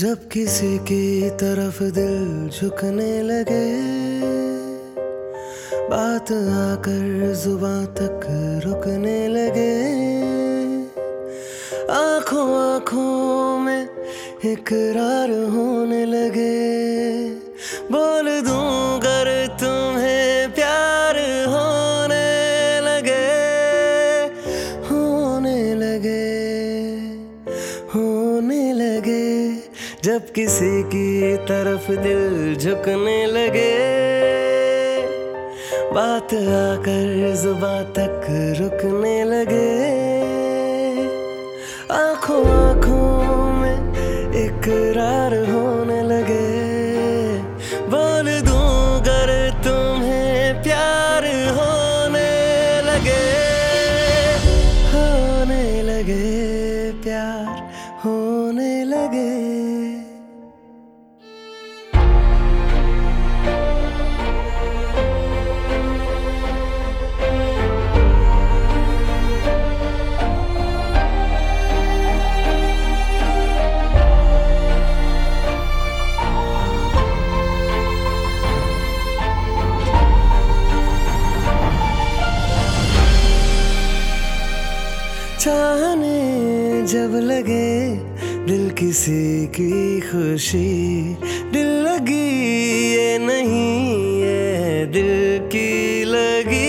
जब किसी की तरफ दिल झुकने लगे, बात आकर जुबां तक रुकने लगे। आंखों आंखों में इकरार होने लगे, बोल दूं अगर तुम्हें प्यार होने लगे, होने लगे, होने लगे। जब किसी की तरफ दिल झुकने लगे, बात आकर जुबां तक रुकने लगे। आंखों आंखों में इकरार होने लगे, बोल दूं अगर तुम्हें प्यार होने लगे, होने लगे, प्यार होने लगे। चाहने जब लगे दिल किसी की खुशी, दिल लगी ये नहीं ये दिल की लगी।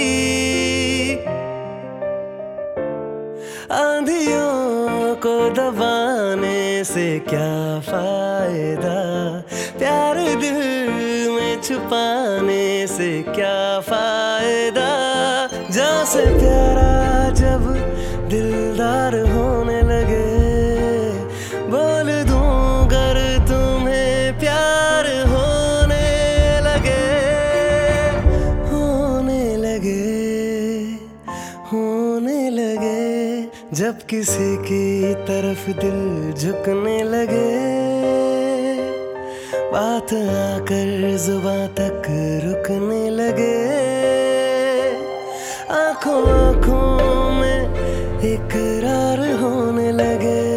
आंधियों को दबाने से क्या फायदा, प्यार दिल में छुपाने से क्या फायदा। जान से प्यारा जब दिलदार होने लगे, बोल दूं अगर तुम्हें प्यार होने लगे, होने लगे, होने लगे। जब किसी की तरफ दिल झुकने लगे, बात आकर जुबां तक रुकने लगे। आंखों आंखों में इकरार होने लगे,